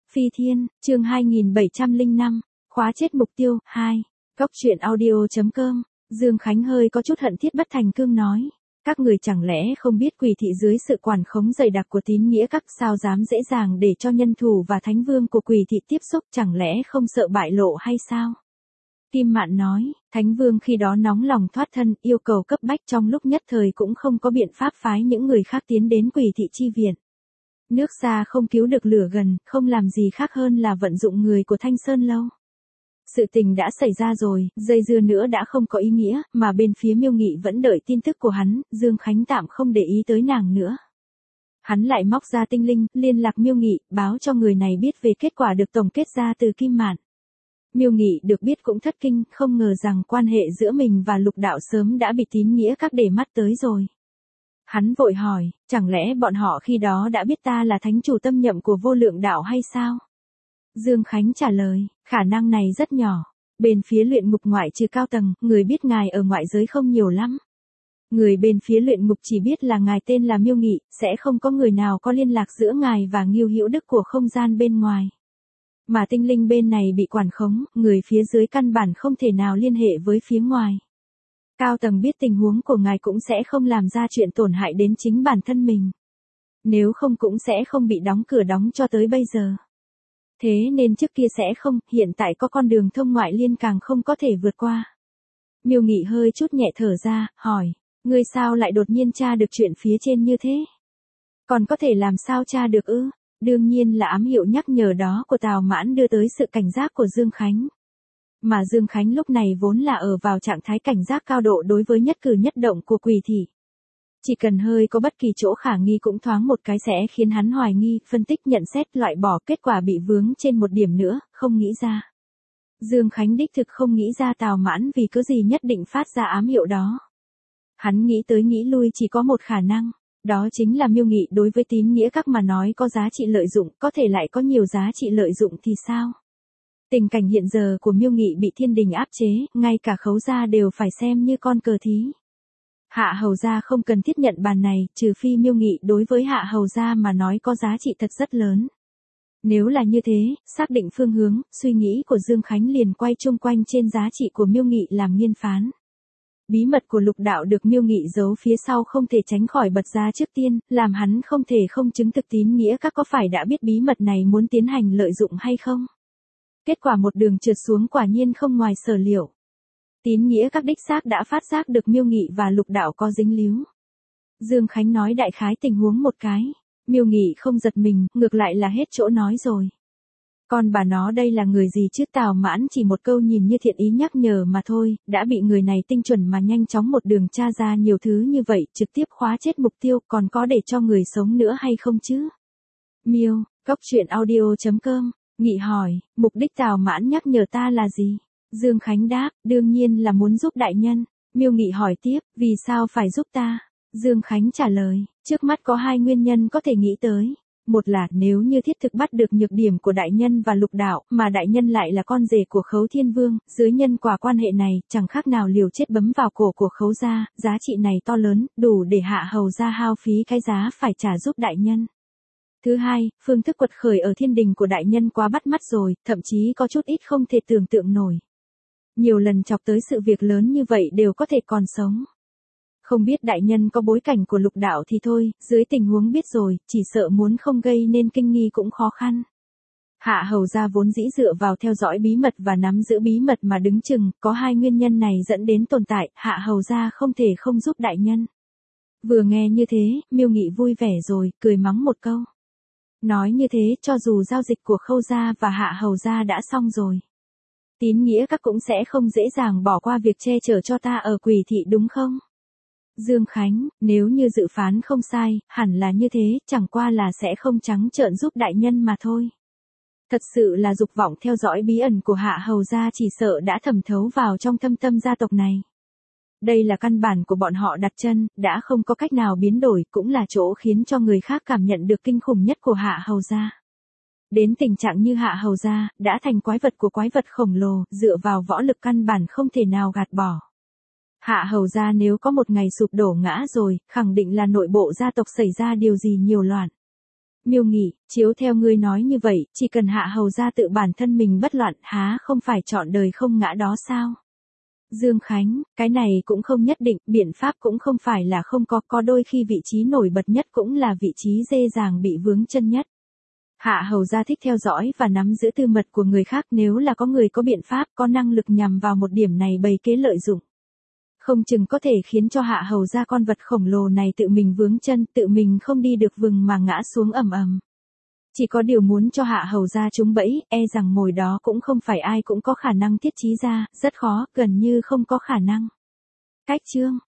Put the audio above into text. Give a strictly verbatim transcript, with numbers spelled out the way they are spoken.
Phi Thiên, chương hai nghìn bảy trăm lẻ năm, khóa chết mục tiêu, hai. Cốc truyện audio.com, Dương Khánh hơi có chút hận thiết bất thành cương nói. Các người chẳng lẽ không biết Quỷ thị dưới sự quản khống dày đặc của tín nghĩa các sao dám dễ dàng để cho nhân thủ và thánh vương của Quỷ thị tiếp xúc, chẳng lẽ không sợ bại lộ hay sao? Kim Mạn nói, thánh vương khi đó nóng lòng thoát thân, yêu cầu cấp bách, trong lúc nhất thời cũng không có biện pháp phái những người khác tiến đến Quỷ thị chi viện. Nước xa không cứu được lửa gần, không làm gì khác hơn là vận dụng người của Thanh Sơn Lâu. Sự tình đã xảy ra rồi, dây dưa nữa đã không có ý nghĩa, mà bên phía Miêu Nghị vẫn đợi tin tức của hắn, Dương Khánh tạm không để ý tới nàng nữa. Hắn lại móc ra tinh linh, liên lạc Miêu Nghị, báo cho người này biết về kết quả được tổng kết ra từ Kim Mạn. Miêu Nghị được biết cũng thất kinh, không ngờ rằng quan hệ giữa mình và Lục Đạo sớm đã bị tín nghĩa các để mắt tới rồi. Hắn vội hỏi, chẳng lẽ bọn họ khi đó đã biết ta là thánh chủ tâm nhậm của Vô Lượng Đạo hay sao? Dương Khánh trả lời, khả năng này rất nhỏ. Bên phía luyện ngục ngoại trừ cao tầng, người biết ngài ở ngoại giới không nhiều lắm. Người bên phía luyện ngục chỉ biết là ngài tên là Miêu Nghị, sẽ không có người nào có liên lạc giữa ngài và Ngưu Hữu Đức của không gian bên ngoài. Mà tinh linh bên này bị quản khống, người phía dưới căn bản không thể nào liên hệ với phía ngoài. Cao tầng biết tình huống của ngài cũng sẽ không làm ra chuyện tổn hại đến chính bản thân mình. Nếu không cũng sẽ không bị đóng cửa đóng cho tới bây giờ. Thế nên trước kia sẽ không, hiện tại có con đường thông ngoại liên càng không có thể vượt qua. Miêu Nghị hơi chút nhẹ thở ra, hỏi, ngươi sao lại đột nhiên tra được chuyện phía trên như thế? Còn có thể làm sao tra được ư? Đương nhiên là ám hiệu nhắc nhở đó của Tào Mãn đưa tới sự cảnh giác của Dương Khánh. Mà Dương Khánh lúc này vốn là ở vào trạng thái cảnh giác cao độ đối với nhất cử nhất động của Quỷ thị. Chỉ cần hơi có bất kỳ chỗ khả nghi cũng thoáng một cái sẽ khiến hắn hoài nghi, phân tích nhận xét loại bỏ, kết quả bị vướng trên một điểm nữa, không nghĩ ra. Dương Khánh đích thực không nghĩ ra Tào Mãn vì cớ gì nhất định phát ra ám hiệu đó. Hắn nghĩ tới nghĩ lui chỉ có một khả năng, đó chính là Miêu Nghị đối với tín nghĩa các mà nói có giá trị lợi dụng, có thể lại có nhiều giá trị lợi dụng thì sao? Tình cảnh hiện giờ của Miêu Nghị bị thiên đình áp chế, ngay cả Khấu gia đều phải xem như con cờ thí. Hạ Hầu gia không cần thiết nhận bàn này, trừ phi Miêu Nghị đối với Hạ Hầu gia mà nói có giá trị thật rất lớn. Nếu là như thế, xác định phương hướng, suy nghĩ của Dương Khánh liền quay chung quanh trên giá trị của Miêu Nghị làm nghiên phán. Bí mật của Lục Đạo được Miêu Nghị giấu phía sau không thể tránh khỏi bật ra trước tiên, làm hắn không thể không chứng thực tín nghĩa các có phải đã biết bí mật này muốn tiến hành lợi dụng hay không. Kết quả một đường trượt xuống quả nhiên không ngoài sở liệu. Tín nghĩa các đích xác đã phát giác được Miêu Nghị và Lục Đạo có dính líu. Dương Khánh nói đại khái tình huống một cái. Miêu Nghị không giật mình, ngược lại là hết chỗ nói rồi. Còn bà nó đây là người gì chứ? Tào Mãn chỉ một câu nhìn như thiện ý nhắc nhở mà thôi, đã bị người này tinh chuẩn mà nhanh chóng một đường tra ra nhiều thứ như vậy, trực tiếp khóa chết mục tiêu, còn có để cho người sống nữa hay không chứ? Miêu, Cốc truyện audio.com, Nghị hỏi, mục đích Tào Mãn nhắc nhở ta là gì? Dương Khánh đáp, đương nhiên là muốn giúp đại nhân. Miêu Nghị hỏi tiếp, vì sao phải giúp ta? Dương Khánh trả lời, trước mắt có hai nguyên nhân có thể nghĩ tới. Một là nếu như thiết thực bắt được nhược điểm của đại nhân và Lục Đạo, mà đại nhân lại là con rể của Khấu Thiên Vương, dưới nhân quả quan hệ này, chẳng khác nào liều chết bấm vào cổ của Khấu gia, giá trị này to lớn, đủ để Hạ Hầu gia hao phí cái giá phải trả giúp đại nhân. Thứ hai, phương thức quật khởi ở thiên đình của đại nhân quá bắt mắt rồi, thậm chí có chút ít không thể tưởng tượng nổi. Nhiều lần chọc tới sự việc lớn như vậy đều có thể còn sống. Không biết đại nhân có bối cảnh của Lục Đạo thì thôi, dưới tình huống biết rồi, chỉ sợ muốn không gây nên kinh nghi cũng khó khăn. Hạ Hầu gia vốn dĩ dựa vào theo dõi bí mật và nắm giữ bí mật mà đứng chừng, có hai nguyên nhân này dẫn đến tồn tại, Hạ Hầu gia không thể không giúp đại nhân. Vừa nghe như thế, Miêu Nghị vui vẻ rồi, cười mắng một câu. Nói như thế, cho dù giao dịch của Khâu gia và Hạ Hầu gia đã xong rồi, tín nghĩa các cũng sẽ không dễ dàng bỏ qua việc che chở cho ta ở Quỷ thị đúng không? Dương Khánh, nếu như dự phán không sai, hẳn là như thế, chẳng qua là sẽ không trắng trợn giúp đại nhân mà thôi. Thật sự là dục vọng theo dõi bí ẩn của Hạ Hầu gia chỉ sợ đã thẩm thấu vào trong thâm tâm gia tộc này. Đây là căn bản của bọn họ đặt chân, đã không có cách nào biến đổi, cũng là chỗ khiến cho người khác cảm nhận được kinh khủng nhất của Hạ Hầu gia. Đến tình trạng như Hạ Hầu gia, đã thành quái vật của quái vật khổng lồ, dựa vào võ lực căn bản không thể nào gạt bỏ. Hạ Hầu gia nếu có một ngày sụp đổ ngã rồi, khẳng định là nội bộ gia tộc xảy ra điều gì nhiều loạn. Miêu Nghị, chiếu theo ngươi nói như vậy, chỉ cần Hạ Hầu gia tự bản thân mình bất loạn, há không phải chọn đời không ngã đó sao? Dương Khánh, cái này cũng không nhất định, biện pháp cũng không phải là không có, có đôi khi vị trí nổi bật nhất cũng là vị trí dễ dàng bị vướng chân nhất. Hạ Hầu gia thích theo dõi và nắm giữ tư mật của người khác, nếu là có người có biện pháp, có năng lực nhằm vào một điểm này bày kế lợi dụng. Không chừng có thể khiến cho Hạ Hầu gia con vật khổng lồ này tự mình vướng chân, tự mình không đi được vừng mà ngã xuống ầm ầm. Chỉ có điều muốn cho Hạ Hầu gia trúng bẫy, e rằng mồi đó cũng không phải ai cũng có khả năng thiết trí ra, rất khó, gần như không có khả năng. Cách chương